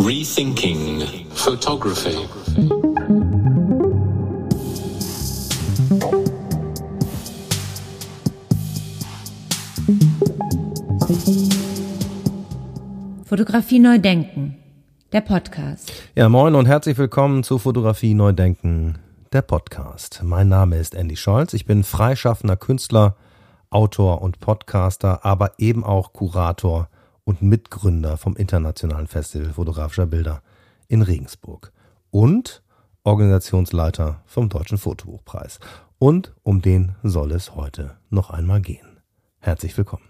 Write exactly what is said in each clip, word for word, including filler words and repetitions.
Rethinking Photography. Fotografie neu denken, der Podcast. Ja, moin und herzlich willkommen zu Fotografie neu denken, der Podcast. Mein Name ist Andy Scholz, ich bin freischaffender Künstler, Autor und Podcaster, aber eben auch Kurator und Mitgründer vom Internationalen Festival fotografischer Bilder in Regensburg und Organisationsleiter vom Deutschen Fotobuchpreis. Und um den soll es heute noch einmal gehen. Herzlich willkommen.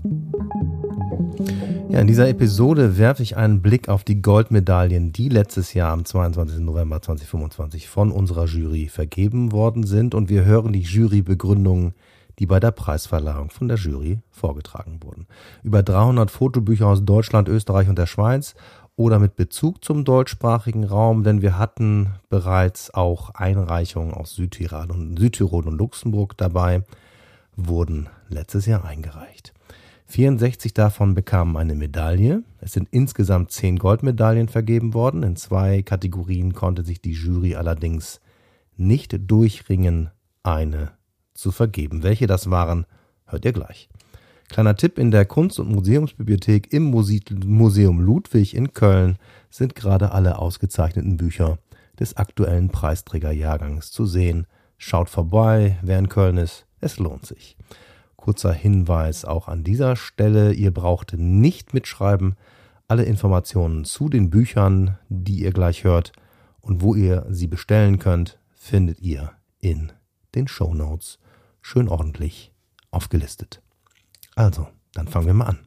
Ja, in dieser Episode werfe ich einen Blick auf die Goldmedaillen, die letztes Jahr am zweiundzwanzigsten November zweitausendfünfundzwanzig von unserer Jury vergeben worden sind, und wir hören die Jurybegründungen, die bei der Preisverleihung von der Jury vorgetragen wurden. Über dreihundert Fotobücher aus Deutschland, Österreich und der Schweiz oder mit Bezug zum deutschsprachigen Raum, denn wir hatten bereits auch Einreichungen aus Südtirol und, Südtirol und Luxemburg dabei, wurden letztes Jahr eingereicht. vierundsechzig davon bekamen eine Medaille. Es sind insgesamt zehn Goldmedaillen vergeben worden. In zwei Kategorien konnte sich die Jury allerdings nicht durchringen, eine zu vergeben. Welche das waren, hört ihr gleich. Kleiner Tipp: In der Kunst- und Museumsbibliothek im Museum Ludwig in Köln sind gerade alle ausgezeichneten Bücher des aktuellen Preisträgerjahrgangs zu sehen. Schaut vorbei, wer in Köln ist, es lohnt sich. Kurzer Hinweis auch an dieser Stelle: Ihr braucht nicht mitschreiben. Alle Informationen zu den Büchern, die ihr gleich hört und wo ihr sie bestellen könnt, findet ihr in den Shownotes schön ordentlich aufgelistet. Also, dann fangen wir mal an.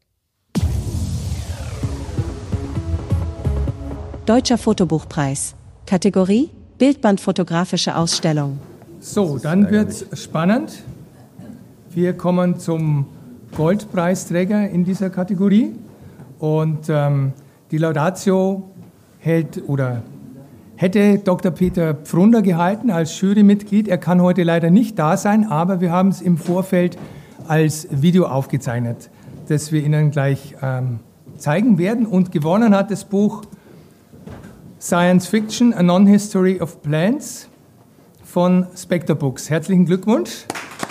Deutscher Fotobuchpreis. Kategorie Bildband fotografische Ausstellung. So, dann wird's spannend. Wir kommen zum Goldpreisträger in dieser Kategorie, und ähm, die Laudatio hält oder hätte Doktor Peter Pfrunder gehalten als Jurymitglied. Er kann heute leider nicht da sein, aber wir haben es im Vorfeld als Video aufgezeichnet, das wir Ihnen gleich ähm, zeigen werden. Und gewonnen hat das Buch Science Fiction, A Non-History of Plants von Spectre Books. Herzlichen Glückwunsch.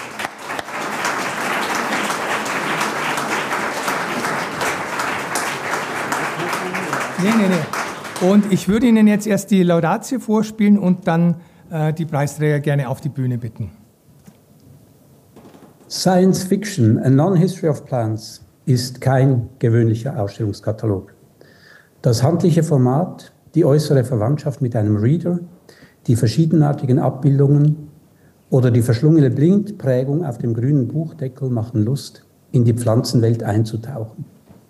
Nee, nee, nee. Und ich würde Ihnen jetzt erst die Laudatio vorspielen und dann äh, die Preisträger gerne auf die Bühne bitten. Science Fiction, A Non-History of Plants ist kein gewöhnlicher Ausstellungskatalog. Das handliche Format, die äußere Verwandtschaft mit einem Reader, die verschiedenartigen Abbildungen oder die verschlungene Blindprägung auf dem grünen Buchdeckel machen Lust, in die Pflanzenwelt einzutauchen.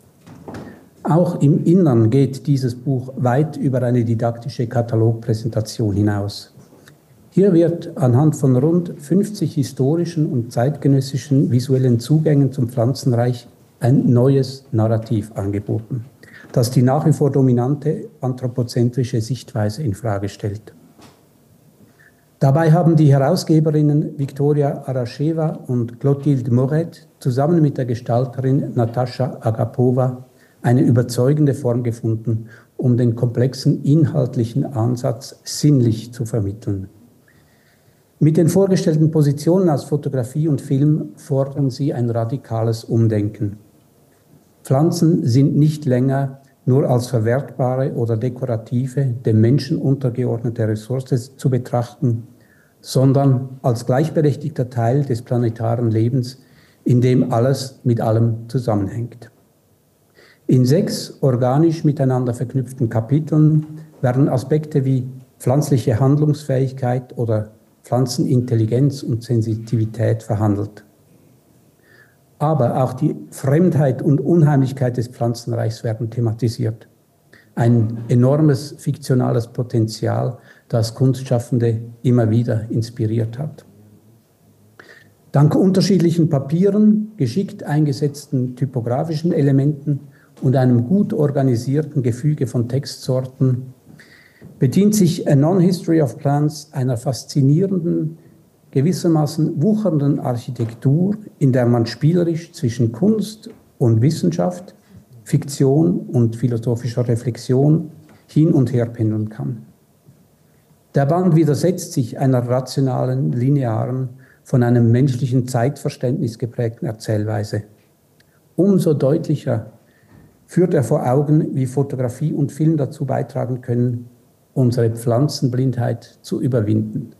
Auch im Innern geht dieses Buch weit über eine didaktische Katalogpräsentation hinaus. Hier wird anhand von rund fünfzig historischen und zeitgenössischen visuellen Zugängen zum Pflanzenreich ein neues Narrativ angeboten, das die nach wie vor dominante anthropozentrische Sichtweise infrage stellt. Dabei haben die Herausgeberinnen Viktoria Arascheva und Clotilde Moret zusammen mit der Gestalterin Natascha Agapova eine überzeugende Form gefunden, um den komplexen inhaltlichen Ansatz sinnlich zu vermitteln. Mit den vorgestellten Positionen aus Fotografie und Film fordern sie ein radikales Umdenken. Pflanzen sind nicht länger nur als verwertbare oder dekorative, dem Menschen untergeordnete Ressource zu betrachten, sondern als gleichberechtigter Teil des planetaren Lebens, in dem alles mit allem zusammenhängt. In sechs organisch miteinander verknüpften Kapiteln werden Aspekte wie pflanzliche Handlungsfähigkeit oder Pflanzenintelligenz und Sensitivität verhandelt. Aber auch die Fremdheit und Unheimlichkeit des Pflanzenreichs werden thematisiert. Ein enormes fiktionales Potenzial, das Kunstschaffende immer wieder inspiriert hat. Dank unterschiedlichen Papieren, geschickt eingesetzten typografischen Elementen und einem gut organisierten Gefüge von Textsorten bedient sich A Non-History of Plants einer faszinierenden, gewissermaßen wuchernden Architektur, in der man spielerisch zwischen Kunst und Wissenschaft, Fiktion und philosophischer Reflexion hin und her pendeln kann. Der Band widersetzt sich einer rationalen, linearen, von einem menschlichen Zeitverständnis geprägten Erzählweise. Umso deutlicher führt er vor Augen, wie Fotografie und Film dazu beitragen können, unsere Pflanzenblindheit zu überwinden.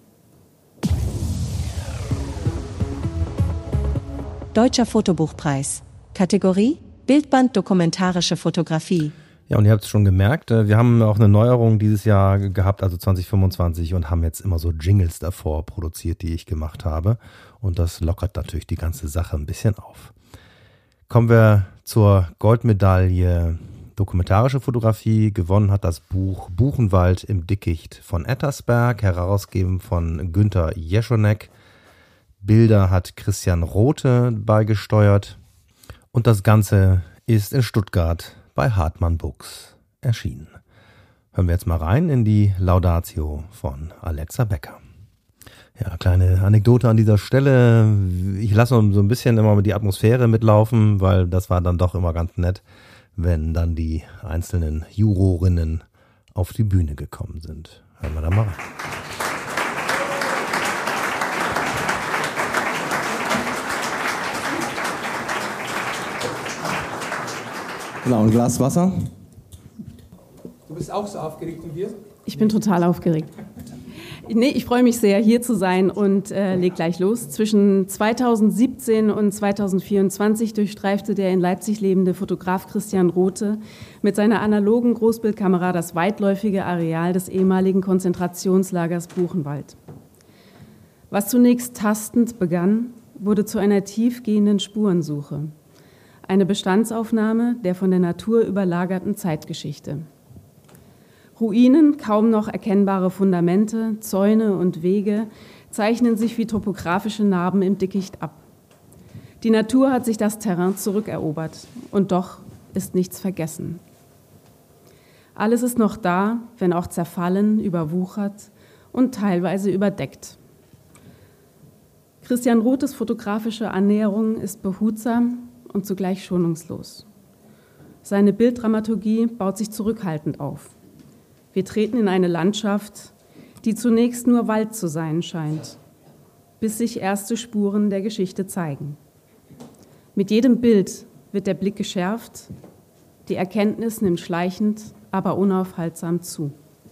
Deutscher Fotobuchpreis. Kategorie Bildband Dokumentarische Fotografie. Ja, und ihr habt es schon gemerkt, wir haben auch eine Neuerung dieses Jahr gehabt, also zwanzig fünfundzwanzig, und haben jetzt immer so Jingles davor produziert, die ich gemacht habe. Und das lockert natürlich die ganze Sache ein bisschen auf. Kommen wir zur Goldmedaille Dokumentarische Fotografie. Gewonnen hat das Buch Buchenwald im Dickicht von Ettersberg, herausgegeben von Günter Jeschonek. Bilder hat Christian Rothe beigesteuert. Und das Ganze ist in Stuttgart bei Hartmann Books erschienen. Hören wir jetzt mal rein in die Laudatio von Alexa Becker. Ja, kleine Anekdote an dieser Stelle. Ich lasse so ein bisschen immer die Atmosphäre mitlaufen, weil das war dann doch immer ganz nett, wenn dann die einzelnen Jurorinnen auf die Bühne gekommen sind. Hören wir da mal rein. Genau, ein Glas Wasser. Du bist auch so aufgeregt wie wir? Ich bin total aufgeregt. Nee, ich freue mich sehr, hier zu sein und äh, leg gleich los. Zwischen zweitausendsiebzehn und zweitausendvierundzwanzig durchstreifte der in Leipzig lebende Fotograf Christian Rothe mit seiner analogen Großbildkamera das weitläufige Areal des ehemaligen Konzentrationslagers Buchenwald. Was zunächst tastend begann, wurde zu einer tiefgehenden Spurensuche. Eine Bestandsaufnahme der von der Natur überlagerten Zeitgeschichte. Ruinen, kaum noch erkennbare Fundamente, Zäune und Wege zeichnen sich wie topografische Narben im Dickicht ab. Die Natur hat sich das Terrain zurückerobert und doch ist nichts vergessen. Alles ist noch da, wenn auch zerfallen, überwuchert und teilweise überdeckt. Christian Rothes fotografische Annäherung ist behutsam und zugleich schonungslos. Seine Bilddramaturgie baut sich zurückhaltend auf. Wir treten in eine Landschaft, die zunächst nur Wald zu sein scheint, bis sich erste Spuren der Geschichte zeigen. Mit jedem Bild wird der Blick geschärft, die Erkenntnis nimmt schleichend, aber unaufhaltsam zu.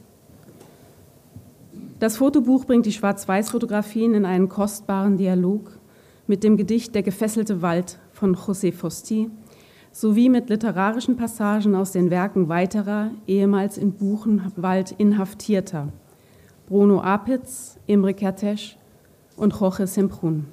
Das Fotobuch bringt die Schwarz-Weiß-Fotografien in einen kostbaren Dialog mit dem Gedicht Der gefesselte Wald von José Fusti sowie mit literarischen Passagen aus den Werken weiterer, ehemals in Buchenwald Inhaftierter, Bruno Apitz, Imre Kertész und Jorge Semprún.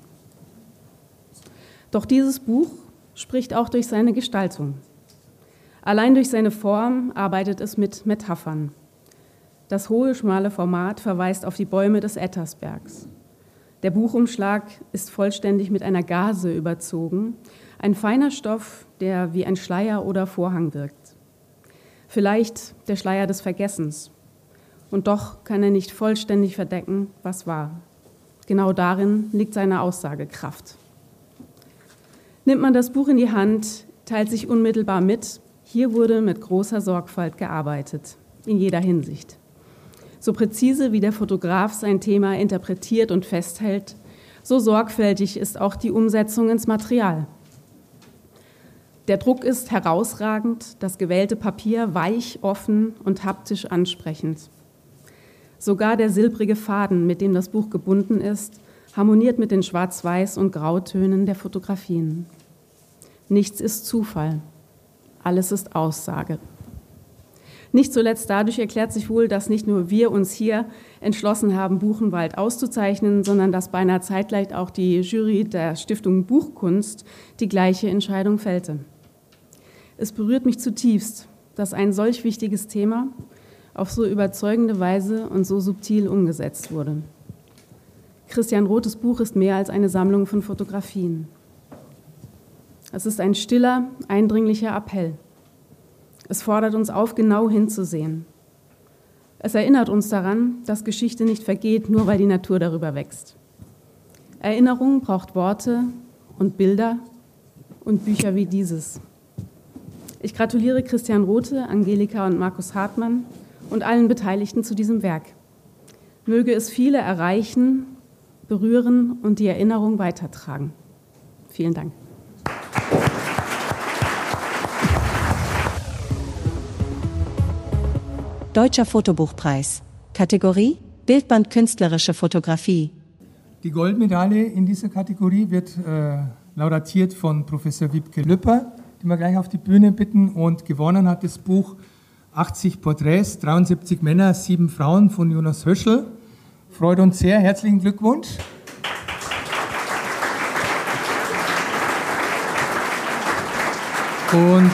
Doch dieses Buch spricht auch durch seine Gestaltung. Allein durch seine Form arbeitet es mit Metaphern. Das hohe, schmale Format verweist auf die Bäume des Ettersbergs. Der Buchumschlag ist vollständig mit einer Gaze überzogen, ein feiner Stoff, der wie ein Schleier oder Vorhang wirkt. Vielleicht der Schleier des Vergessens. Und doch kann er nicht vollständig verdecken, was war. Genau darin liegt seine Aussagekraft. Nimmt man das Buch in die Hand, teilt sich unmittelbar mit, hier wurde mit großer Sorgfalt gearbeitet, in jeder Hinsicht. So präzise wie der Fotograf sein Thema interpretiert und festhält, so sorgfältig ist auch die Umsetzung ins Material. Der Druck ist herausragend, das gewählte Papier weich, offen und haptisch ansprechend. Sogar der silbrige Faden, mit dem das Buch gebunden ist, harmoniert mit den Schwarz-Weiß- und Grautönen der Fotografien. Nichts ist Zufall, alles ist Aussage. Nicht zuletzt dadurch erklärt sich wohl, dass nicht nur wir uns hier entschlossen haben, Buchenwald auszuzeichnen, sondern dass beinahe zeitgleich auch die Jury der Stiftung Buchkunst die gleiche Entscheidung fällte. Es berührt mich zutiefst, dass ein solch wichtiges Thema auf so überzeugende Weise und so subtil umgesetzt wurde. Christian Rothes Buch ist mehr als eine Sammlung von Fotografien. Es ist ein stiller, eindringlicher Appell. Es fordert uns auf, genau hinzusehen. Es erinnert uns daran, dass Geschichte nicht vergeht, nur weil die Natur darüber wächst. Erinnerung braucht Worte und Bilder und Bücher wie dieses. Ich gratuliere Christian Rothe, Angelika und Markus Hartmann und allen Beteiligten zu diesem Werk. Möge es viele erreichen, berühren und die Erinnerung weitertragen. Vielen Dank. Deutscher Fotobuchpreis. Kategorie Bildband künstlerische Fotografie. Die Goldmedaille in dieser Kategorie wird äh, laudatiert von Professor Wiebke Lüpper, die wir gleich auf die Bühne bitten, und gewonnen hat das Buch achtzig Porträts, dreiundsiebzig Männer, sieben Frauen von Jonas Höschel. Freut uns sehr, herzlichen Glückwunsch. Und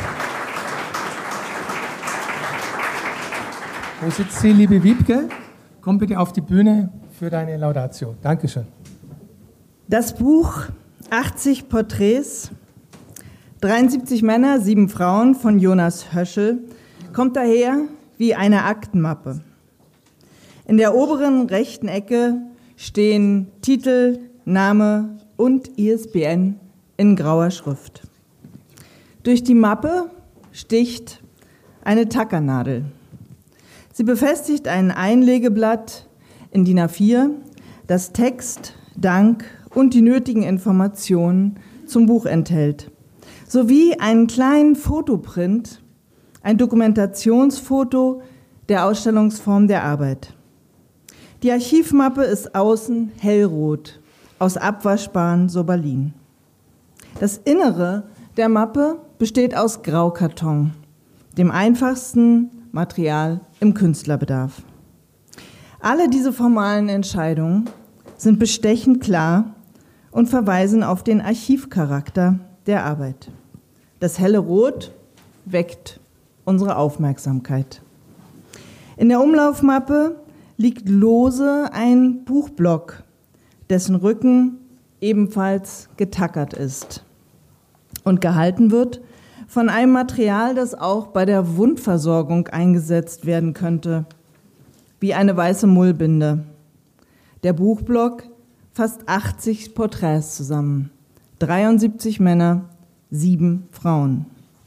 wo sitzt sie, liebe Wiebke? Komm bitte auf die Bühne für deine Laudatio. Dankeschön. Das Buch achtzig Porträts, dreiundsiebzig Männer, sieben Frauen von Jonas Höschel kommt daher wie eine Aktenmappe. In der oberen rechten Ecke stehen Titel, Name und I S B N in grauer Schrift. Durch die Mappe sticht eine Tackernadel. Sie befestigt ein Einlegeblatt in D I N A vier, das Text, Dank und die nötigen Informationen zum Buch enthält, sowie einen kleinen Fotoprint, ein Dokumentationsfoto der Ausstellungsform der Arbeit. Die Archivmappe ist außen hellrot, aus abwaschbaren Sobalin. Das Innere der Mappe besteht aus Graukarton, dem einfachsten Material im Künstlerbedarf. Alle diese formalen Entscheidungen sind bestechend klar und verweisen auf den Archivcharakter der Arbeit. Das helle Rot weckt unsere Aufmerksamkeit. In der Umlaufmappe liegt lose ein Buchblock, dessen Rücken ebenfalls getackert ist und gehalten wird von einem Material, das auch bei der Wundversorgung eingesetzt werden könnte, wie eine weiße Mullbinde. Der Buchblock fasst achtzig Porträts zusammen, dreiundsiebzig Männer, sieben Frauen.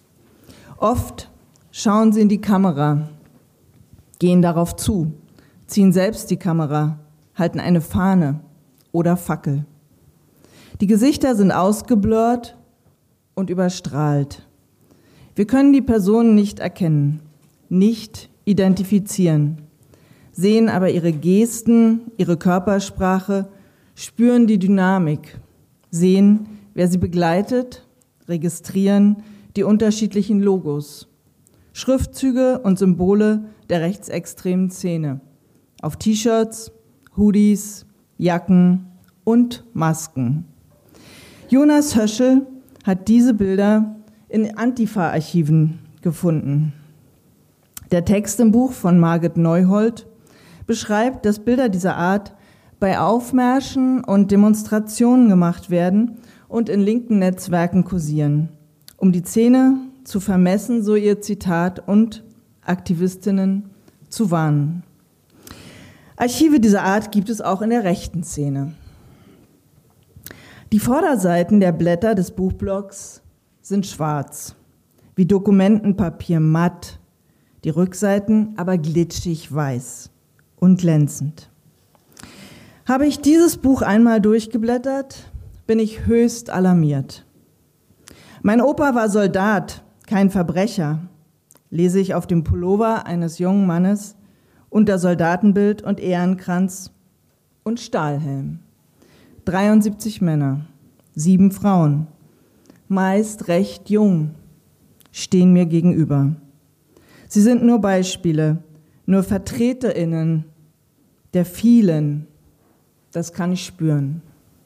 Oft schauen sie in die Kamera, gehen darauf zu, ziehen selbst die Kamera, halten eine Fahne oder Fackel. Die Gesichter sind ausgeblurrt und überstrahlt. Wir können die Personen nicht erkennen, nicht identifizieren, sehen aber ihre Gesten, ihre Körpersprache, spüren die Dynamik, sehen, wer sie begleitet, registrieren die unterschiedlichen Logos, Schriftzüge und Symbole der rechtsextremen Szene auf T-Shirts, Hoodies, Jacken und Masken. Jonas Höschel hat diese Bilder in Antifa-Archiven gefunden. Der Text im Buch von Margit Neuhold beschreibt, dass Bilder dieser Art bei Aufmärschen und Demonstrationen gemacht werden und in linken Netzwerken kursieren, um die Szene zu vermessen, so ihr Zitat, und Aktivistinnen zu warnen. Archive dieser Art gibt es auch in der rechten Szene. Die Vorderseiten der Blätter des Buchblocks sind schwarz, wie Dokumentenpapier matt, die Rückseiten aber glitschig weiß und glänzend. Habe ich dieses Buch einmal durchgeblättert, bin ich höchst alarmiert. Mein Opa war Soldat, kein Verbrecher, lese ich auf dem Pullover eines jungen Mannes unter Soldatenbild und Ehrenkranz und Stahlhelm. dreiundsiebzig Männer, sieben Frauen, meist recht jung, stehen mir gegenüber. Sie sind nur Beispiele, nur VertreterInnen der vielen, das kann ich spüren.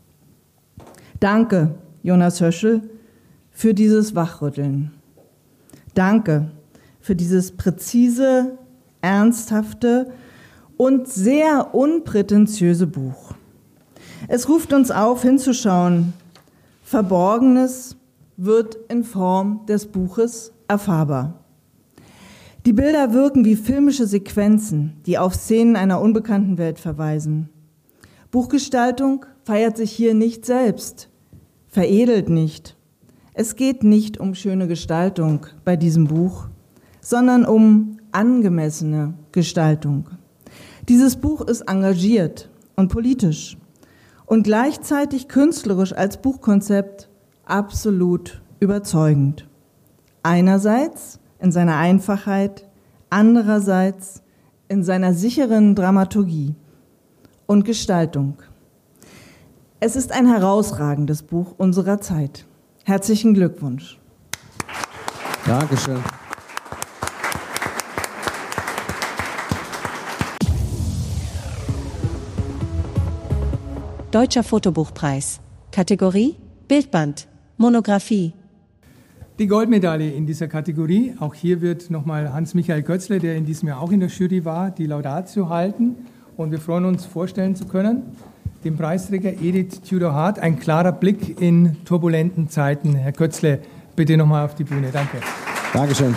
Danke, Jonas Höschel, für dieses Wachrütteln. Danke für dieses präzise, ernsthafte und sehr unprätentiöse Buch. Es ruft uns auf, hinzuschauen. Verborgenes wird in Form des Buches erfahrbar. Die Bilder wirken wie filmische Sequenzen, die auf Szenen einer unbekannten Welt verweisen. Buchgestaltung feiert sich hier nicht selbst, veredelt nicht. Es geht nicht um schöne Gestaltung bei diesem Buch, sondern um angemessene Gestaltung. Dieses Buch ist engagiert und politisch und gleichzeitig künstlerisch als Buchkonzept absolut überzeugend. Einerseits in seiner Einfachheit, andererseits in seiner sicheren Dramaturgie und Gestaltung. Es ist ein herausragendes Buch unserer Zeit. Herzlichen Glückwunsch. Dankeschön. Deutscher Fotobuchpreis. Kategorie Bildband, Monographie. Die Goldmedaille in dieser Kategorie, auch hier wird nochmal Hans-Michael Götzle, der in diesem Jahr auch in der Jury war, die Laudatio halten. Und wir freuen uns, vorstellen zu können, den Preisträger Edith Tudor-Hart, ein klarer Blick in turbulenten Zeiten. Herr Götzle, bitte nochmal auf die Bühne. Danke. Dankeschön.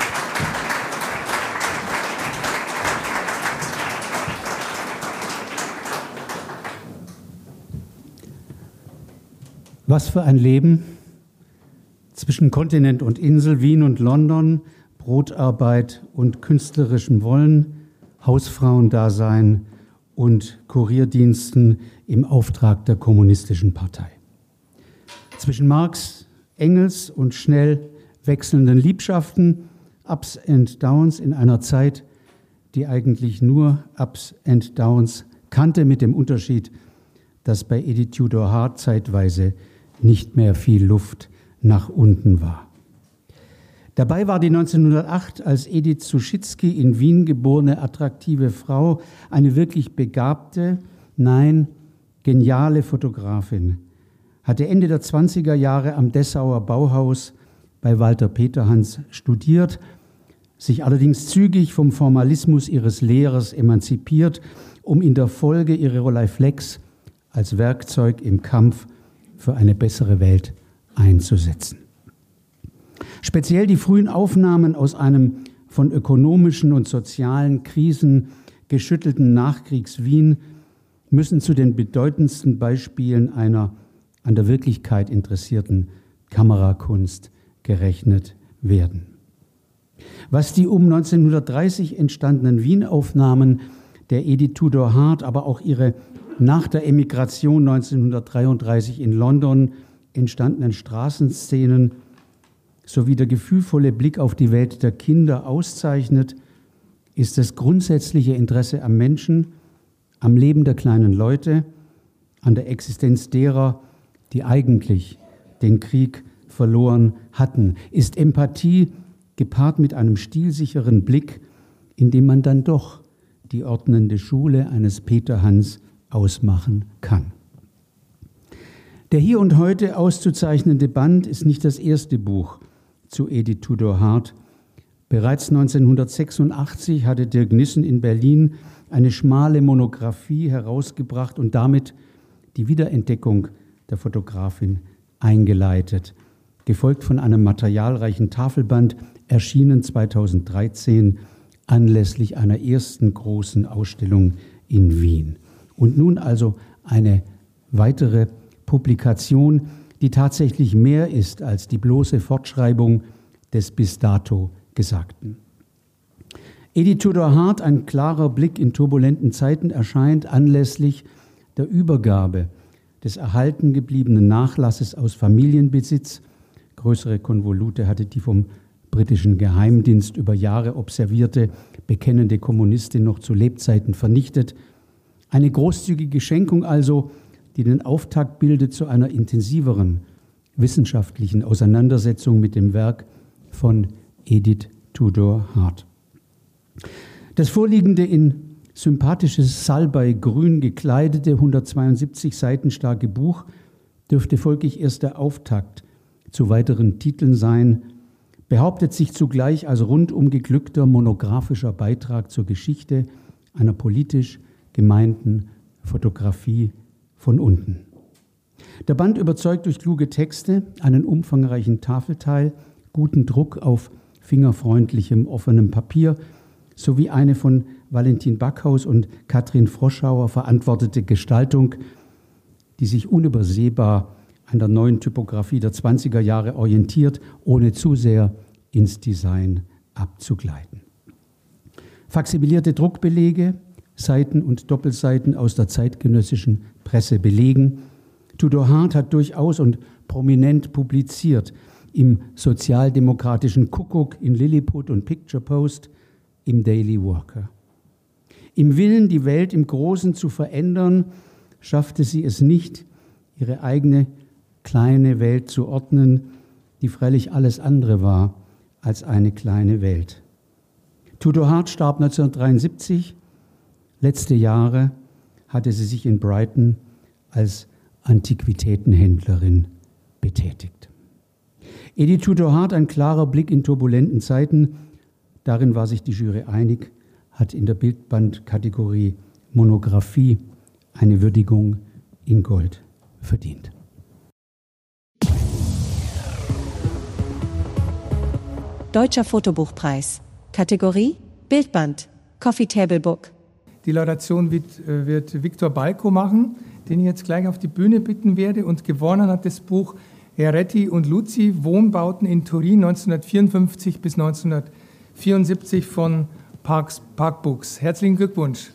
Was für ein Leben zwischen Kontinent und Insel, Wien und London, Brotarbeit und künstlerischem Wollen, Hausfrauendasein und Kurierdiensten im Auftrag der Kommunistischen Partei. Zwischen Marx, Engels und schnell wechselnden Liebschaften, Ups and Downs in einer Zeit, die eigentlich nur Ups and Downs kannte, mit dem Unterschied, dass bei Edith Tudor-Hart zeitweise nicht mehr viel Luft nach unten war. Dabei war die neunzehnhundertacht als Edith Suschitzky in Wien geborene attraktive Frau eine wirklich begabte, nein, geniale Fotografin, hatte Ende der zwanziger Jahre am Dessauer Bauhaus bei Walter Peterhans studiert, sich allerdings zügig vom Formalismus ihres Lehrers emanzipiert, um in der Folge ihre Rolleiflex als Werkzeug im Kampf für eine bessere Welt einzusetzen. Speziell die frühen Aufnahmen aus einem von ökonomischen und sozialen Krisen geschüttelten Nachkriegs-Wien müssen zu den bedeutendsten Beispielen einer an der Wirklichkeit interessierten Kamerakunst gerechnet werden. Was die um neunzehnhundertdreißig entstandenen Wien-Aufnahmen der Edith Tudor-Hart, aber auch ihre nach der Emigration neunzehnhundertdreiunddreißig in London entstandenen Straßenszenen sowie der gefühlvolle Blick auf die Welt der Kinder auszeichnet, ist das grundsätzliche Interesse am Menschen, am Leben der kleinen Leute, an der Existenz derer, die eigentlich den Krieg verloren hatten, ist Empathie gepaart mit einem stilsicheren Blick, in dem man dann doch die ordnende Schule eines Peterhans ausmachen kann. Der hier und heute auszuzeichnende Band ist nicht das erste Buch zu Edith Tudor-Hart. Bereits neunzehnhundertsechsundachtzig hatte Dirk Nissen in Berlin eine schmale Monographie herausgebracht und damit die Wiederentdeckung der Fotografin eingeleitet, gefolgt von einem materialreichen Tafelband, erschienen zweitausenddreizehn anlässlich einer ersten großen Ausstellung in Wien. Und nun also eine weitere Publikation, die tatsächlich mehr ist als die bloße Fortschreibung des bis dato Gesagten. Edith Tudor-Hart, ein klarer Blick in turbulenten Zeiten, erscheint anlässlich der Übergabe des erhalten gebliebenen Nachlasses aus Familienbesitz. Größere Konvolute hatte die vom britischen Geheimdienst über Jahre observierte, bekennende Kommunistin noch zu Lebzeiten vernichtet. Eine großzügige Schenkung also, die den Auftakt bildet zu einer intensiveren wissenschaftlichen Auseinandersetzung mit dem Werk von Edith Tudor-Hart. Das vorliegende in sympathisches Salbeigrün gekleidete, hundertzweiundsiebzig Seiten starke Buch dürfte folglich erst der Auftakt zu weiteren Titeln sein, behauptet sich zugleich als rundum geglückter monographischer Beitrag zur Geschichte einer politisch gemeinten Fotografie von unten. Der Band überzeugt durch kluge Texte, einen umfangreichen Tafelteil, guten Druck auf fingerfreundlichem, offenem Papier sowie eine von Valentin Backhaus und Katrin Froschauer verantwortete Gestaltung, die sich unübersehbar an der neuen Typografie der zwanziger Jahre orientiert, ohne zu sehr ins Design abzugleiten. Faximilierte Druckbelege, Seiten und Doppelseiten aus der zeitgenössischen Presse belegen, Tudor Hart hat durchaus und prominent publiziert im sozialdemokratischen Kuckuck, in Lilliput und Picture Post, im Daily Worker. Im Willen, die Welt im Großen zu verändern, schaffte sie es nicht, ihre eigene kleine Welt zu ordnen, die freilich alles andere war als eine kleine Welt. Tudor Hart starb neunzehnhundertdreiundsiebzig. Letzte Jahre hatte sie sich in Brighton als Antiquitätenhändlerin betätigt. Edith Tudor Hart, ein klarer Blick in turbulenten Zeiten, darin war sich die Jury einig, hat in der Bildbandkategorie Monographie eine Würdigung in Gold verdient. Deutscher Fotobuchpreis. Kategorie Bildband. Coffee Table Book. Die Laudatio wird, wird Viktor Balko machen, den ich jetzt gleich auf die Bühne bitten werde. Und gewonnen hat das Buch Heretti und Luzi, Wohnbauten in Turin neunzehnhundertvierundfünfzig bis neunzehnhundertvierundsiebzig von Parks, Park Books. Herzlichen Glückwunsch.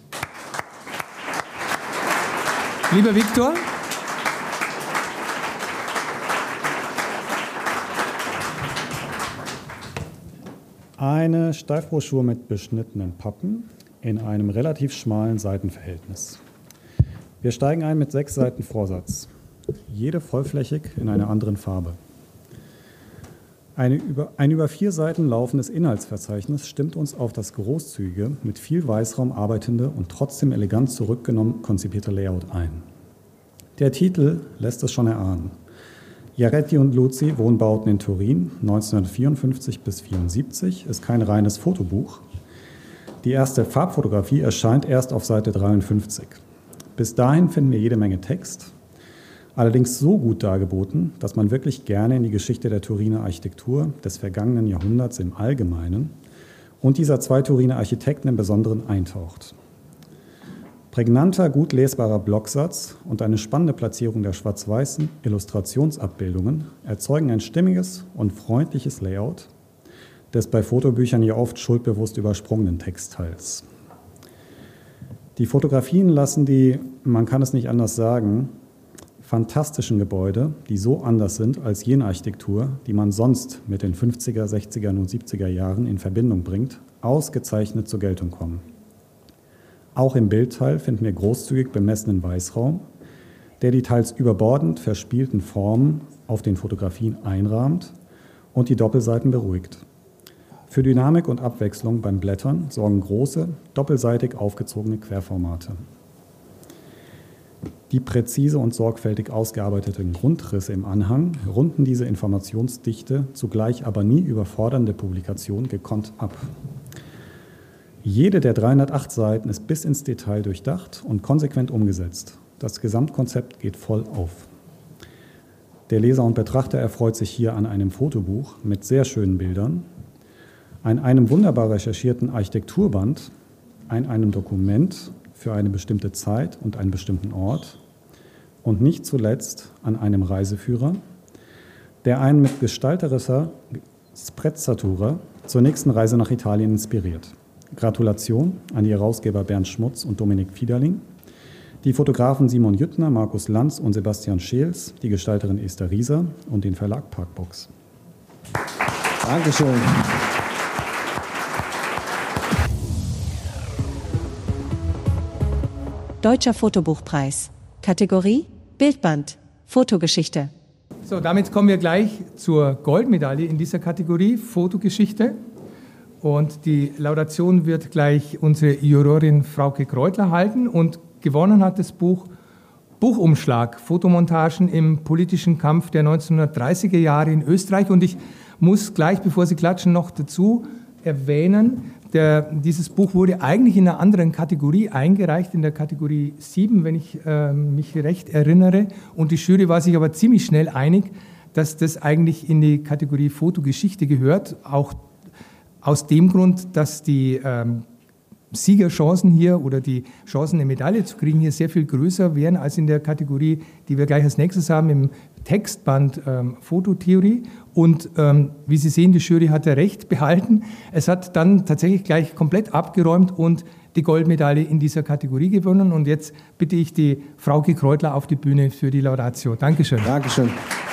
Lieber Viktor, eine Steifbroschur mit beschnittenen Pappen in einem relativ schmalen Seitenverhältnis. Wir steigen ein mit sechs Seiten Vorsatz, jede vollflächig in einer anderen Farbe. Eine über, ein über vier Seiten laufendes Inhaltsverzeichnis stimmt uns auf das großzügige, mit viel Weißraum arbeitende und trotzdem elegant zurückgenommen konzipierte Layout ein. Der Titel lässt es schon erahnen. Jaretti und Luzi, Wohnbauten in Turin, neunzehnhundertvierundfünfzig bis vierundsiebzig, ist kein reines Fotobuch. Die erste Farbfotografie erscheint erst auf Seite dreiundfünfzig. Bis dahin finden wir jede Menge Text, allerdings so gut dargeboten, dass man wirklich gerne in die Geschichte der Turiner Architektur des vergangenen Jahrhunderts im Allgemeinen und dieser zwei Turiner Architekten im Besonderen eintaucht. Prägnanter, gut lesbarer Blocksatz und eine spannende Platzierung der schwarz-weißen Illustrationsabbildungen erzeugen ein stimmiges und freundliches Layout des bei Fotobüchern ja oft schuldbewusst übersprungenen Textteils. Die Fotografien lassen die, man kann es nicht anders sagen, fantastischen Gebäude, die so anders sind als jene Architektur, die man sonst mit den fünfziger, sechziger und siebziger Jahren in Verbindung bringt, ausgezeichnet zur Geltung kommen. Auch im Bildteil finden wir großzügig bemessenen Weißraum, der die teils überbordend verspielten Formen auf den Fotografien einrahmt und die Doppelseiten beruhigt. Für Dynamik und Abwechslung beim Blättern sorgen große, doppelseitig aufgezogene Querformate. Die präzise und sorgfältig ausgearbeiteten Grundrisse im Anhang runden diese informationsdichte, zugleich aber nie überfordernde Publikation gekonnt ab. Jede der dreihundertacht Seiten ist bis ins Detail durchdacht und konsequent umgesetzt. Das Gesamtkonzept geht voll auf. Der Leser und Betrachter erfreut sich hier an einem Fotobuch mit sehr schönen Bildern, an einem wunderbar recherchierten Architekturband, an einem Dokument für eine bestimmte Zeit und einen bestimmten Ort und nicht zuletzt an einem Reiseführer, der einen mit gestalterischer Sprezzatura zur nächsten Reise nach Italien inspiriert. Gratulation an die Herausgeber Bernd Schmutz und Dominik Fiederling, die Fotografen Simon Jüttner, Markus Lanz und Sebastian Scheels, die Gestalterin Esther Rieser und den Verlag Park Books. Dankeschön. Deutscher Fotobuchpreis. Kategorie Bildband. Fotogeschichte. So, damit kommen wir gleich zur Goldmedaille in dieser Kategorie Fotogeschichte. Und die Laudatio wird gleich unsere Jurorin Frauke Kreutler halten. Und gewonnen hat das Buch Buchumschlag, Fotomontagen im politischen Kampf der neunzehnhundertdreißiger Jahre in Österreich. Und ich muss gleich, bevor Sie klatschen, noch dazu erwähnen, der, dieses Buch wurde eigentlich in einer anderen Kategorie eingereicht, in der Kategorie sieben, wenn ich äh, mich recht erinnere. Und die Jury war sich aber ziemlich schnell einig, dass das eigentlich in die Kategorie Fotogeschichte gehört, auch aus dem Grund, dass die ähm, Siegerchancen hier oder die Chancen, eine Medaille zu kriegen, hier sehr viel größer wären als in der Kategorie, die wir gleich als nächstes haben, im Textband ähm, Fototheorie. Und ähm, wie Sie sehen, die Jury hat ja recht behalten. Es hat dann tatsächlich gleich komplett abgeräumt und die Goldmedaille in dieser Kategorie gewonnen. Und jetzt bitte ich die Frauke Kreutler auf die Bühne für die Laudatio. Dankeschön. Dankeschön.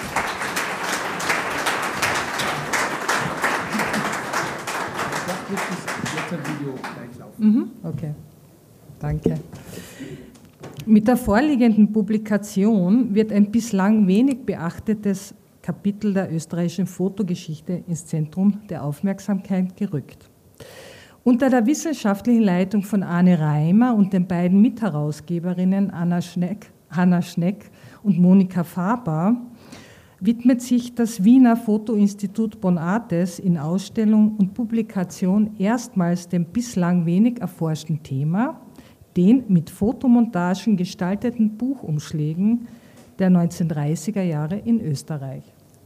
Mhm, okay, danke. Mit der vorliegenden Publikation wird ein bislang wenig beachtetes Kapitel der österreichischen Fotogeschichte ins Zentrum der Aufmerksamkeit gerückt. Unter der wissenschaftlichen Leitung von Arne Reimer und den beiden Mitherausgeberinnen Anna Schneck, Hanna Schneck und Monika Faber widmet sich das Wiener Fotoinstitut Bonartes in Ausstellung und Publikation erstmals dem bislang wenig erforschten Thema, den mit Fotomontagen gestalteten Buchumschlägen der neunzehnhundertdreißiger Jahre in Österreich.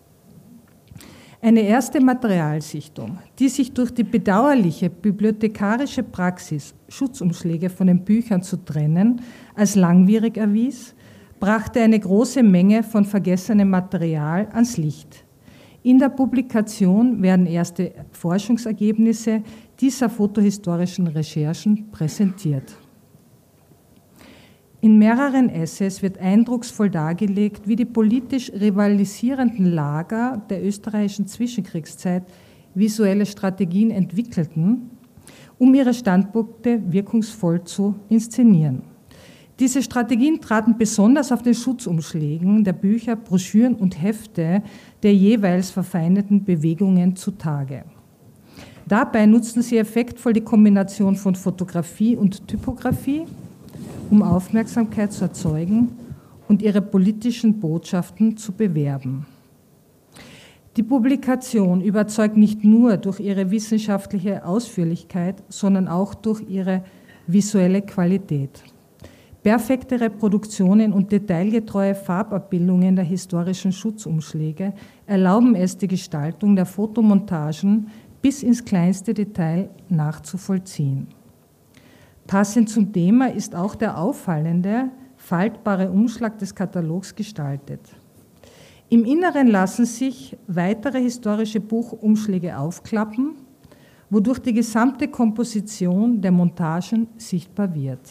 Eine erste Materialsichtung, die sich durch die bedauerliche bibliothekarische Praxis, Schutzumschläge von den Büchern zu trennen, als langwierig erwies, brachte eine große Menge von vergessenem Material ans Licht. In der Publikation werden erste Forschungsergebnisse dieser fotohistorischen Recherchen präsentiert. In mehreren Essays wird eindrucksvoll dargelegt, wie die politisch rivalisierenden Lager der österreichischen Zwischenkriegszeit visuelle Strategien entwickelten, um ihre Standpunkte wirkungsvoll zu inszenieren. Diese Strategien traten besonders auf den Schutzumschlägen der Bücher, Broschüren und Hefte der jeweils verfeindeten Bewegungen zutage. Dabei nutzten sie effektvoll die Kombination von Fotografie und Typografie, um Aufmerksamkeit zu erzeugen und ihre politischen Botschaften zu bewerben. Die Publikation überzeugt nicht nur durch ihre wissenschaftliche Ausführlichkeit, sondern auch durch ihre visuelle Qualität. Perfekte Reproduktionen und detailgetreue Farbabbildungen der historischen Schutzumschläge erlauben es, die Gestaltung der Fotomontagen bis ins kleinste Detail nachzuvollziehen. Passend zum Thema ist auch der auffallende, faltbare Umschlag des Katalogs gestaltet. Im Inneren lassen sich weitere historische Buchumschläge aufklappen, wodurch die gesamte Komposition der Montagen sichtbar wird.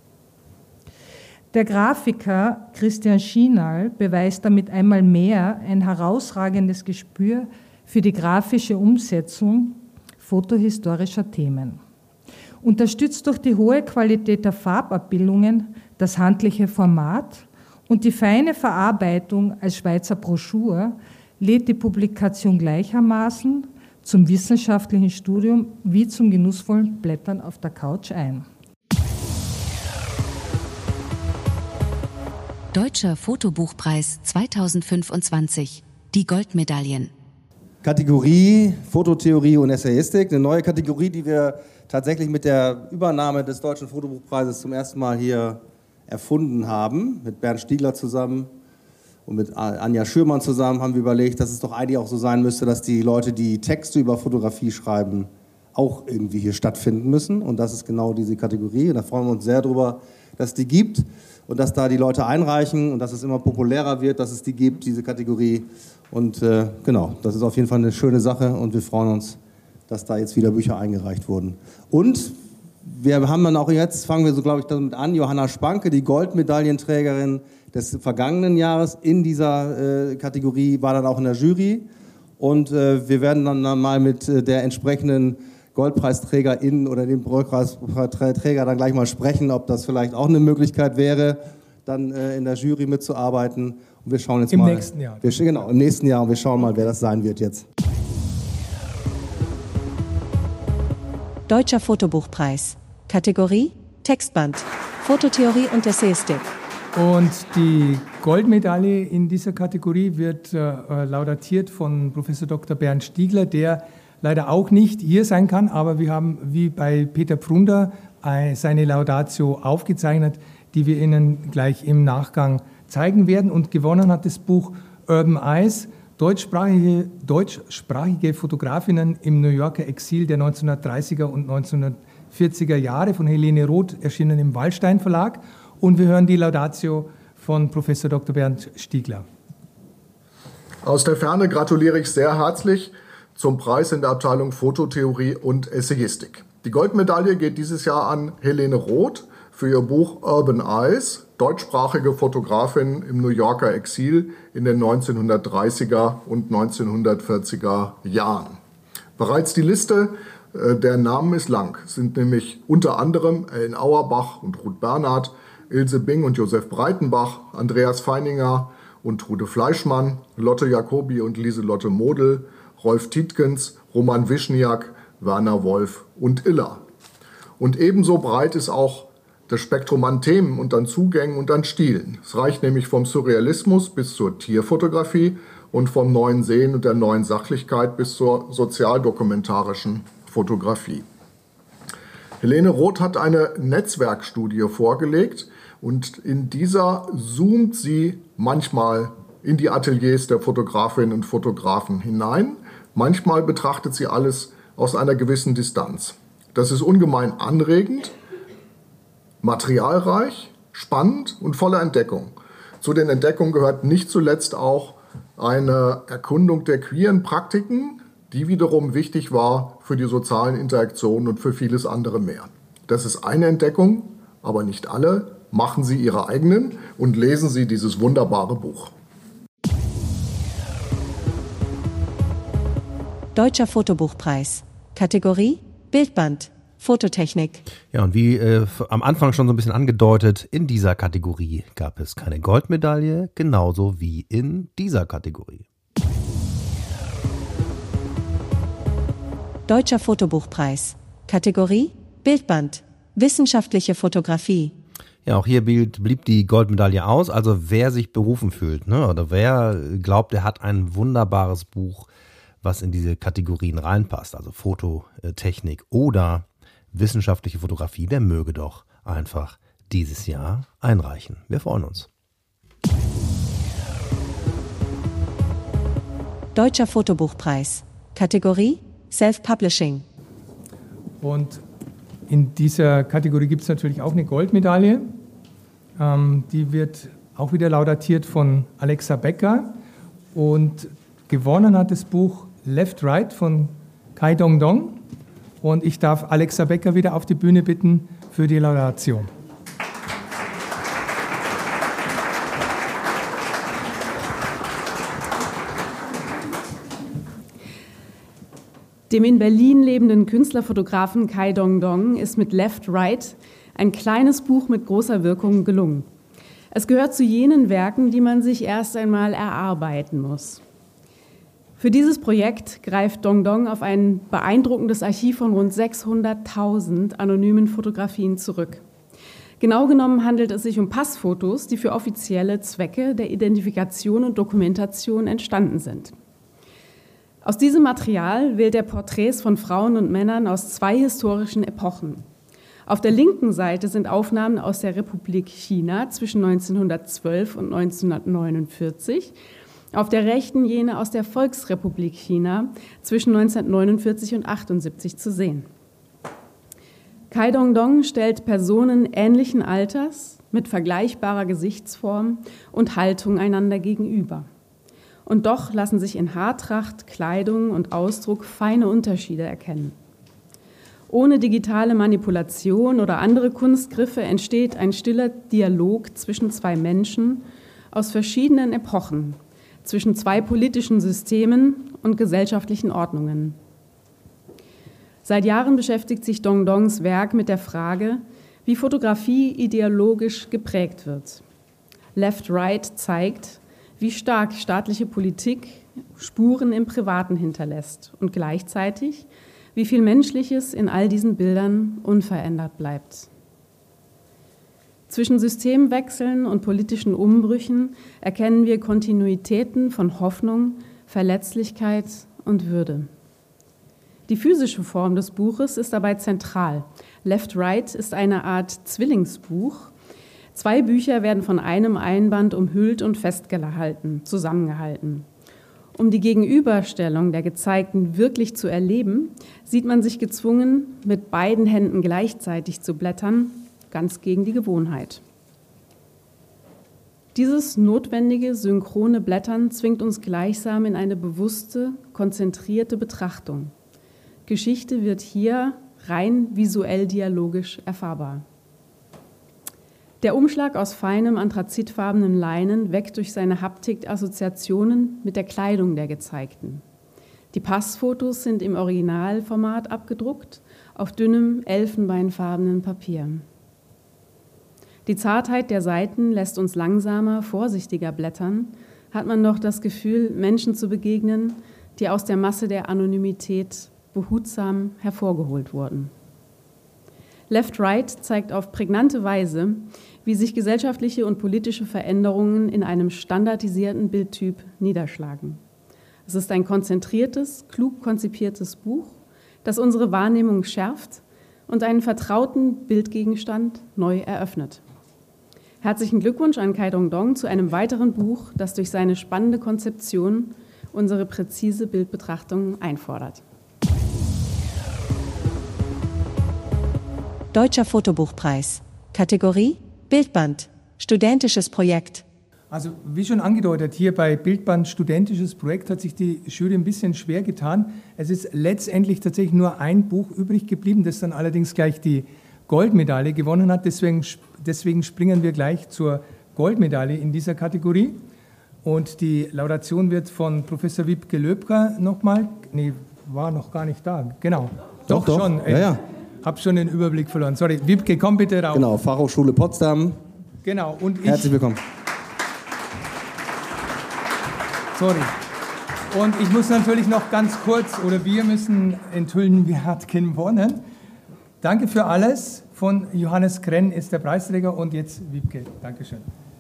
Der Grafiker Christian Schienal beweist damit einmal mehr ein herausragendes Gespür für die grafische Umsetzung fotohistorischer Themen. Unterstützt durch die hohe Qualität der Farbabbildungen, das handliche Format und die feine Verarbeitung als Schweizer Broschur lädt die Publikation gleichermaßen zum wissenschaftlichen Studium wie zum genussvollen Blättern auf der Couch ein. Deutscher Fotobuchpreis zweitausendfünfundzwanzig. Die Goldmedaillen. Kategorie Fototheorie und Essayistik, eine neue Kategorie, die wir tatsächlich mit der Übernahme des Deutschen Fotobuchpreises zum ersten Mal hier erfunden haben. Mit Bernd Stiegler zusammen und mit Anja Schürmann zusammen haben wir überlegt, dass es doch eigentlich auch so sein müsste, dass die Leute, die Texte über Fotografie schreiben, auch irgendwie hier stattfinden müssen. Und das ist genau diese Kategorie. Und da freuen wir uns sehr drüber, dass es die gibt und dass da die Leute einreichen und dass es immer populärer wird, dass es die gibt, diese Kategorie. Und äh, genau, das ist auf jeden Fall eine schöne Sache und wir freuen uns, dass da jetzt wieder Bücher eingereicht wurden. Und wir haben dann auch jetzt, fangen wir so, glaube ich, damit an, Johanna Spanke, die Goldmedaillenträgerin des vergangenen Jahres in dieser äh, Kategorie, war dann auch in der Jury. Und äh, wir werden dann, dann mal mit äh, der entsprechenden Goldpreisträgerin oder dem Goldpreisträger dann gleich mal sprechen, ob das vielleicht auch eine Möglichkeit wäre, dann äh, in der Jury mitzuarbeiten. Und wir schauen jetzt Im mal. Im nächsten Jahr. Wir, genau, im nächsten Jahr. Und wir schauen mal, wer das sein wird jetzt. Deutscher Fotobuchpreis. Kategorie Textband, Fototheorie und Essayistik. Und die Goldmedaille in dieser Kategorie wird äh, laudatiert von Professor Doktor Bernd Stiegler, der leider auch nicht hier sein kann, aber wir haben wie bei Peter Pfrunder äh, seine Laudatio aufgezeichnet, die wir Ihnen gleich im Nachgang zeigen werden. Und gewonnen hat das Buch Urban Eyes, deutschsprachige, deutschsprachige Fotografinnen im New Yorker Exil der neunzehnhundertdreißiger und neunzehnhundertvierziger vierziger Jahre von Helene Roth, erschienen im Wallstein Verlag. Und wir hören die Laudatio von Professor Doktor Bernd Stiegler. Aus der Ferne gratuliere ich sehr herzlich zum Preis in der Abteilung Fototheorie und Essayistik. Die Goldmedaille geht dieses Jahr an Helene Roth für ihr Buch Urban Eyes, deutschsprachige Fotografin im New Yorker Exil in den neunzehnhundertdreißiger und neunzehnhundertvierziger Jahren. Bereits die Liste äh, der Namen ist lang. Es sind nämlich unter anderem Ellen Auerbach und Ruth Bernhard, Ilse Bing und Josef Breitenbach, Andreas Feininger und Trude Fleischmann, Lotte Jacobi und Lieselotte Model, Rolf Tietgens, Roman Wischniak, Werner Wolf und Iller. Und ebenso breit ist auch das Spektrum an Themen und an Zugängen und an Stilen. Es reicht nämlich vom Surrealismus bis zur Tierfotografie und vom neuen Sehen und der neuen Sachlichkeit bis zur sozialdokumentarischen Fotografie. Helene Roth hat eine Netzwerkstudie vorgelegt und in dieser zoomt sie manchmal in die Ateliers der Fotografinnen und Fotografen hinein. Manchmal betrachtet sie alles aus einer gewissen Distanz. Das ist ungemein anregend, materialreich, spannend und voller Entdeckung. Zu den Entdeckungen gehört nicht zuletzt auch eine Erkundung der queeren Praktiken, die wiederum wichtig war für die sozialen Interaktionen und für vieles andere mehr. Das ist eine Entdeckung, aber nicht alle. Machen Sie Ihre eigenen und lesen Sie dieses wunderbare Buch. Deutscher Fotobuchpreis. Kategorie Bildband. Fototechnik. Ja, und wie äh, am Anfang schon so ein bisschen angedeutet, in dieser Kategorie gab es keine Goldmedaille, genauso wie in dieser Kategorie. Deutscher Fotobuchpreis. Kategorie Bildband. Wissenschaftliche Fotografie. Ja, auch hier blieb die Goldmedaille aus. Also wer sich berufen fühlt, ne, oder wer glaubt, er hat ein wunderbares Buch, was in diese Kategorien reinpasst, also Fototechnik oder wissenschaftliche Fotografie, der möge doch einfach dieses Jahr einreichen. Wir freuen uns. Deutscher Fotobuchpreis. Kategorie Self-Publishing. Und in dieser Kategorie gibt es natürlich auch eine Goldmedaille. Ähm, die wird auch wieder laudatiert von Alexa Becker. Und gewonnen hat das Buch Left Right von Kai Dong Dong. Und ich darf Alexa Becker wieder auf die Bühne bitten für die Laudatio. Dem in Berlin lebenden Künstlerfotografen Kai Dong Dong ist mit Left Right ein kleines Buch mit großer Wirkung gelungen. Es gehört zu jenen Werken, die man sich erst einmal erarbeiten muss. Für dieses Projekt greift Dong Dong auf ein beeindruckendes Archiv von rund sechshunderttausend anonymen Fotografien zurück. Genau genommen handelt es sich um Passfotos, die für offizielle Zwecke der Identifikation und Dokumentation entstanden sind. Aus diesem Material wählt er Porträts von Frauen und Männern aus zwei historischen Epochen. Auf der linken Seite sind Aufnahmen aus der Republik China zwischen neunzehnhundertzwölf und neunzehnhundertneunundvierzig, auf der rechten jene aus der Volksrepublik China zwischen neunzehnhundertneunundvierzig und achtundsiebzig zu sehen. Kai Dong Dong stellt Personen ähnlichen Alters mit vergleichbarer Gesichtsform und Haltung einander gegenüber. Und doch lassen sich in Haartracht, Kleidung und Ausdruck feine Unterschiede erkennen. Ohne digitale Manipulation oder andere Kunstgriffe entsteht ein stiller Dialog zwischen zwei Menschen aus verschiedenen Epochen, zwischen zwei politischen Systemen und gesellschaftlichen Ordnungen. Seit Jahren beschäftigt sich Dong Dongs Werk mit der Frage, wie Fotografie ideologisch geprägt wird. Left Right zeigt, wie stark staatliche Politik Spuren im Privaten hinterlässt und gleichzeitig, wie viel Menschliches in all diesen Bildern unverändert bleibt. Zwischen Systemwechseln und politischen Umbrüchen erkennen wir Kontinuitäten von Hoffnung, Verletzlichkeit und Würde. Die physische Form des Buches ist dabei zentral. Left Right ist eine Art Zwillingsbuch. Zwei Bücher werden von einem Einband umhüllt und festgehalten, zusammengehalten. Um die Gegenüberstellung der Gezeigten wirklich zu erleben, sieht man sich gezwungen, mit beiden Händen gleichzeitig zu blättern, ganz gegen die Gewohnheit. Dieses notwendige, synchrone Blättern zwingt uns gleichsam in eine bewusste, konzentrierte Betrachtung. Geschichte wird hier rein visuell dialogisch erfahrbar. Der Umschlag aus feinem, anthrazitfarbenen Leinen weckt durch seine Haptik Assoziationen mit der Kleidung der Gezeigten. Die Passfotos sind im Originalformat abgedruckt, auf dünnem, elfenbeinfarbenen Papier. Die Zartheit der Seiten lässt uns langsamer, vorsichtiger blättern, hat man doch das Gefühl, Menschen zu begegnen, die aus der Masse der Anonymität behutsam hervorgeholt wurden. Left-Right zeigt auf prägnante Weise, wie sich gesellschaftliche und politische Veränderungen in einem standardisierten Bildtyp niederschlagen. Es ist ein konzentriertes, klug konzipiertes Buch, das unsere Wahrnehmung schärft und einen vertrauten Bildgegenstand neu eröffnet. Herzlichen Glückwunsch an Kai Dong-Dong zu einem weiteren Buch, das durch seine spannende Konzeption unsere präzise Bildbetrachtung einfordert. Deutscher Fotobuchpreis. Kategorie Bildband. Studentisches Projekt. Also wie schon angedeutet, hier bei Bildband Studentisches Projekt hat sich die Jury ein bisschen schwer getan. Es ist letztendlich tatsächlich nur ein Buch übrig geblieben, das dann allerdings gleich die Goldmedaille gewonnen hat. Deswegen, deswegen springen wir gleich zur Goldmedaille in dieser Kategorie. Und die Laudatio wird von Professor Wiebke Löbker nochmal, nee, war noch gar nicht da, genau. Doch, doch, schon. Ja, ja. Hab schon den Überblick verloren. Sorry, Wiebke, komm bitte rauf. Genau, Fachhochschule Potsdam. Genau, und ich... Herzlich willkommen. Sorry. Und ich muss natürlich noch ganz kurz, oder wir müssen enthüllen, wer hat gewonnen. Danke für alles. Von Johannes Krenn ist der Preisträger und jetzt Wiebke. Dankeschön.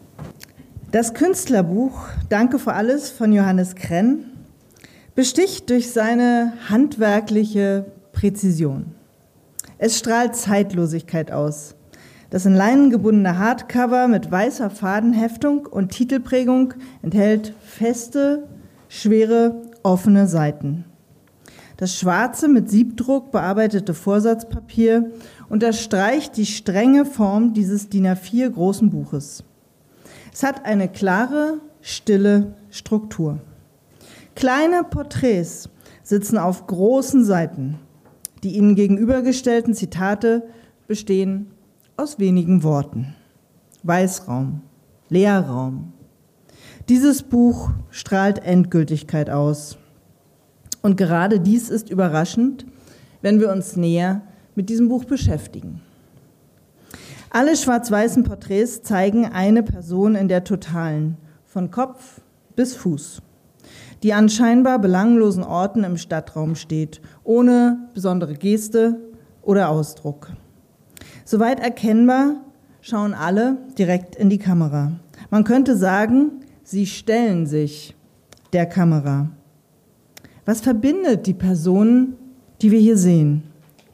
Das Künstlerbuch Danke für alles von Johannes Krenn besticht durch seine handwerkliche Präzision. Es strahlt Zeitlosigkeit aus. Das in Leinen gebundene Hardcover mit weißer Fadenheftung und Titelprägung enthält feste, schwere, offene Seiten. Das schwarze, mit Siebdruck bearbeitete Vorsatzpapier unterstreicht die strenge Form dieses D I N A vier großen Buches. Es hat eine klare, stille Struktur. Kleine Porträts sitzen auf großen Seiten. Die ihnen gegenübergestellten Zitate bestehen aus wenigen Worten. Weißraum, Leerraum. Dieses Buch strahlt Endgültigkeit aus. Und gerade dies ist überraschend, wenn wir uns näher mit diesem Buch beschäftigen. Alle schwarz-weißen Porträts zeigen eine Person in der Totalen, von Kopf bis Fuß, die an scheinbar belanglosen Orten im Stadtraum steht, ohne besondere Geste oder Ausdruck. Soweit erkennbar schauen alle direkt in die Kamera. Man könnte sagen, sie stellen sich der Kamera. Was verbindet die Personen, die wir hier sehen?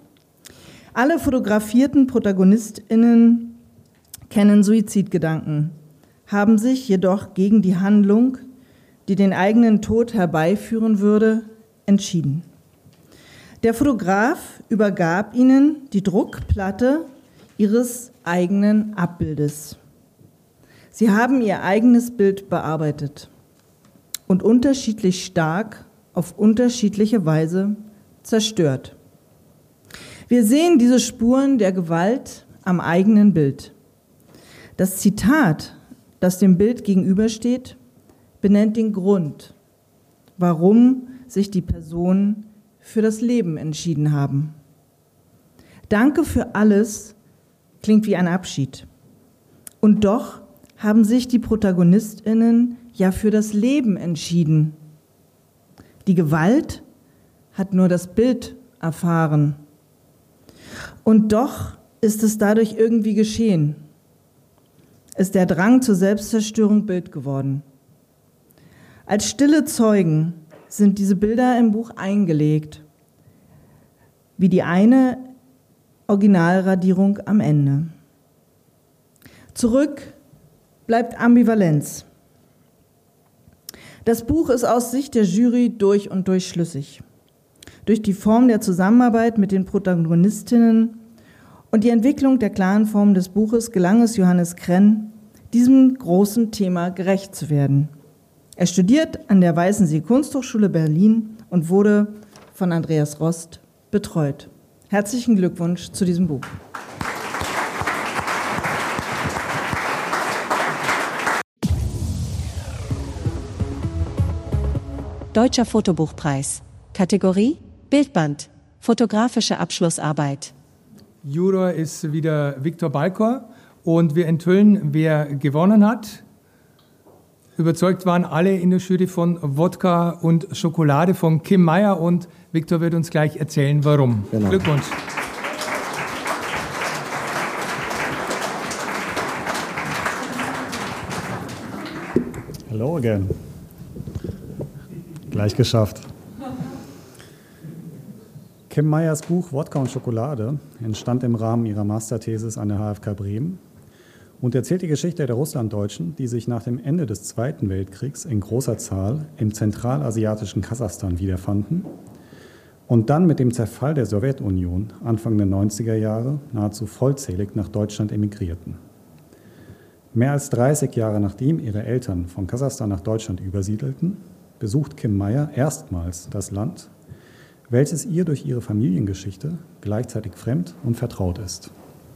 Alle fotografierten ProtagonistInnen kennen Suizidgedanken, haben sich jedoch gegen die Handlung, die den eigenen Tod herbeiführen würde, entschieden. Der Fotograf übergab ihnen die Druckplatte ihres eigenen Abbildes. Sie haben ihr eigenes Bild bearbeitet und unterschiedlich stark auf unterschiedliche Weise zerstört. Wir sehen diese Spuren der Gewalt am eigenen Bild. Das Zitat, das dem Bild gegenübersteht, benennt den Grund, warum sich die Personen für das Leben entschieden haben. Danke für alles klingt wie ein Abschied. Und doch haben sich die ProtagonistInnen ja für das Leben entschieden. Die Gewalt hat nur das Bild erfahren. Und doch ist es dadurch irgendwie geschehen. Ist der Drang zur Selbstzerstörung Bild geworden. Als stille Zeugen sind diese Bilder im Buch eingelegt, wie die eine Originalradierung am Ende. Zurück bleibt Ambivalenz. Das Buch ist aus Sicht der Jury durch und durch schlüssig. Durch die Form der Zusammenarbeit mit den Protagonistinnen und die Entwicklung der klaren Form des Buches gelang es Johannes Krenn, diesem großen Thema gerecht zu werden. Er studiert an der Weißensee Kunsthochschule Berlin und wurde von Andreas Rost betreut. Herzlichen Glückwunsch zu diesem Buch. Deutscher Fotobuchpreis. Kategorie Bildband. Fotografische Abschlussarbeit. Juror ist wieder Viktor Balkor und wir enthüllen, wer gewonnen hat. Überzeugt waren alle in der Jury von Wodka und Schokolade von Kim Meyer und Viktor wird uns gleich erzählen, warum. Genau. Glückwunsch. Hello again. Gleich geschafft. Kim Meyers Buch Wodka und Schokolade entstand im Rahmen ihrer Masterthesis an der H F K Bremen und erzählt die Geschichte der Russlanddeutschen, die sich nach dem Ende des Zweiten Weltkriegs in großer Zahl im zentralasiatischen Kasachstan wiederfanden und dann mit dem Zerfall der Sowjetunion Anfang der neunziger Jahre nahezu vollzählig nach Deutschland emigrierten. Mehr als dreißig Jahre nachdem ihre Eltern von Kasachstan nach Deutschland übersiedelten, besucht Kim Meyer erstmals das Land, welches ihr durch ihre Familiengeschichte gleichzeitig fremd und vertraut ist.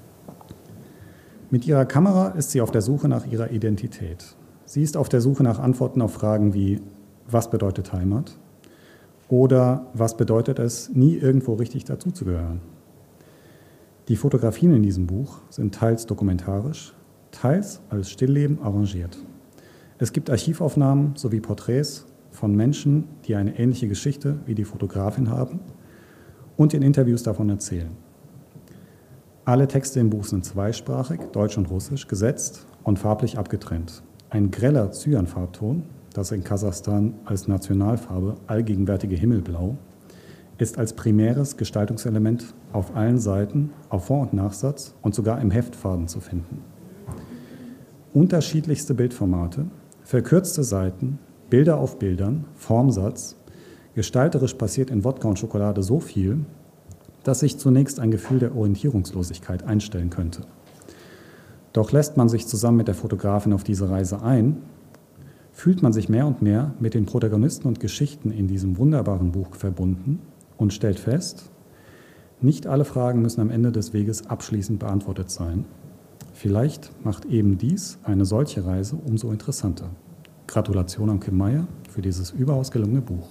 Mit ihrer Kamera ist sie auf der Suche nach ihrer Identität. Sie ist auf der Suche nach Antworten auf Fragen wie, was bedeutet Heimat? Oder was bedeutet es, nie irgendwo richtig dazuzugehören? Die Fotografien in diesem Buch sind teils dokumentarisch, teils als Stillleben arrangiert. Es gibt Archivaufnahmen sowie Porträts von Menschen, die eine ähnliche Geschichte wie die Fotografin haben und in Interviews davon erzählen. Alle Texte im Buch sind zweisprachig, Deutsch und Russisch, gesetzt und farblich abgetrennt. Ein greller Cyanfarbton, das in Kasachstan als Nationalfarbe allgegenwärtige Himmelblau, ist als primäres Gestaltungselement auf allen Seiten, auf Vor- und Nachsatz und sogar im Heftfaden zu finden. Unterschiedlichste Bildformate, verkürzte Seiten, Bilder auf Bildern, Formsatz. Gestalterisch passiert in Wodka und Schokolade so viel, dass sich zunächst ein Gefühl der Orientierungslosigkeit einstellen könnte. Doch lässt man sich zusammen mit der Fotografin auf diese Reise ein, fühlt man sich mehr und mehr mit den Protagonisten und Geschichten in diesem wunderbaren Buch verbunden und stellt fest, nicht alle Fragen müssen am Ende des Weges abschließend beantwortet sein. Vielleicht macht eben dies eine solche Reise umso interessanter. Gratulation an Kim Meyer für dieses überaus gelungene Buch.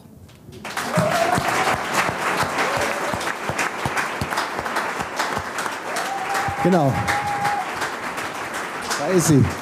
Genau. Da ist sie.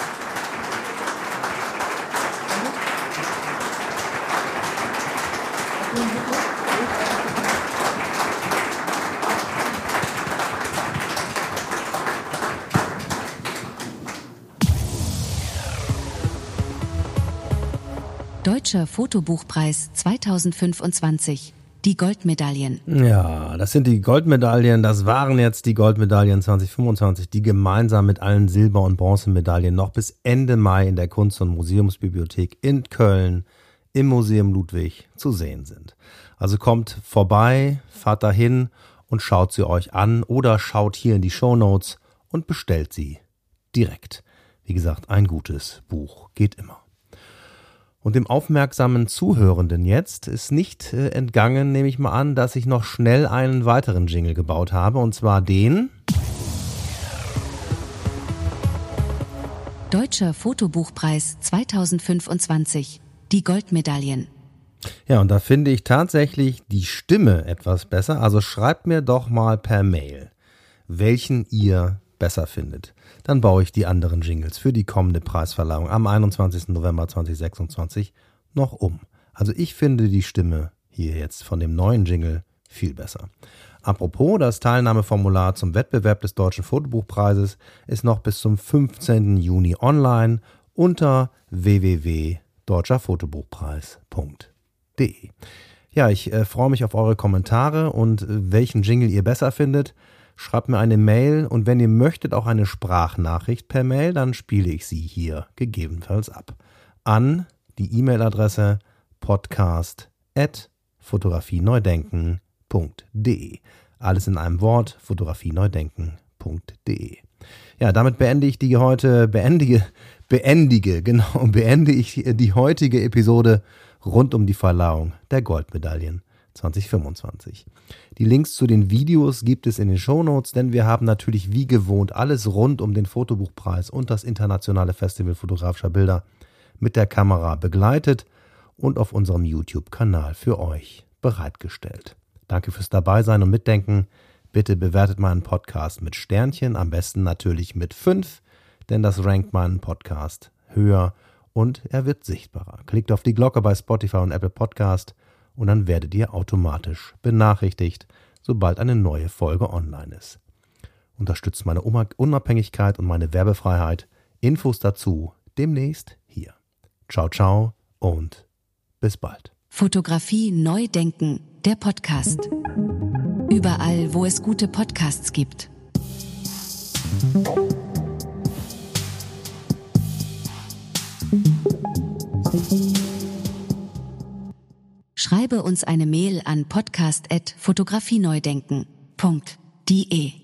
Deutscher Fotobuchpreis zweitausendfünfundzwanzig. Die Goldmedaillen. Ja, das sind die Goldmedaillen. Das waren jetzt die Goldmedaillen zweitausendfünfundzwanzig, die gemeinsam mit allen Silber- und Bronzemedaillen noch bis Ende Mai in der Kunst- und Museumsbibliothek in Köln im Museum Ludwig zu sehen sind. Also kommt vorbei, fahrt dahin und schaut sie euch an oder schaut hier in die Shownotes und bestellt sie direkt. Wie gesagt, ein gutes Buch geht immer. Und dem aufmerksamen Zuhörenden jetzt ist nicht äh, entgangen, nehme ich mal an, dass ich noch schnell einen weiteren Jingle gebaut habe, und zwar den Deutscher Fotobuchpreis zweitausendfünfundzwanzig. Die Goldmedaillen. Ja, und da finde ich tatsächlich die Stimme etwas besser. Also schreibt mir doch mal per Mail, welchen ihr besser findet. Dann baue ich die anderen Jingles für die kommende Preisverleihung am einundzwanzigsten November zweitausendsechsundzwanzig noch um. Also ich finde die Stimme hier jetzt von dem neuen Jingle viel besser. Apropos, das Teilnahmeformular zum Wettbewerb des Deutschen Fotobuchpreises ist noch bis zum fünfzehnten Juni online unter w w w punkt deutscher fotobuchpreis punkt de. Ja, ich äh, freue mich auf eure Kommentare und äh, welchen Jingle ihr besser findet. Schreibt mir eine Mail und wenn ihr möchtet auch eine Sprachnachricht per Mail, dann spiele ich sie hier gegebenenfalls ab. An die E-Mail-Adresse podcast at fotografieNeudenken punkt de. Alles in einem Wort, fotografieNeudenken punkt de. Ja, damit beende ich die heute, beendige, beendige, genau, beende ich die heutige Episode rund um die Verleihung der Goldmedaillen zwanzig fünfundzwanzig. Die Links zu den Videos gibt es in den Shownotes, denn wir haben natürlich wie gewohnt alles rund um den Fotobuchpreis und das internationale Festival fotografischer Bilder mit der Kamera begleitet und auf unserem YouTube-Kanal für euch bereitgestellt. Danke fürs Dabeisein und Mitdenken. Bitte bewertet meinen Podcast mit Sternchen, am besten natürlich mit fünf, denn das rankt meinen Podcast höher und er wird sichtbarer. Klickt auf die Glocke bei Spotify und Apple Podcast und dann werdet ihr automatisch benachrichtigt, sobald eine neue Folge online ist. Unterstützt meine Unabhängigkeit und meine Werbefreiheit. Infos dazu demnächst hier. Ciao, ciao und bis bald. Fotografie neu denken, der Podcast. Überall, wo es gute Podcasts gibt. Schreibe uns eine Mail an podcast at fotografieNeudenken punkt de.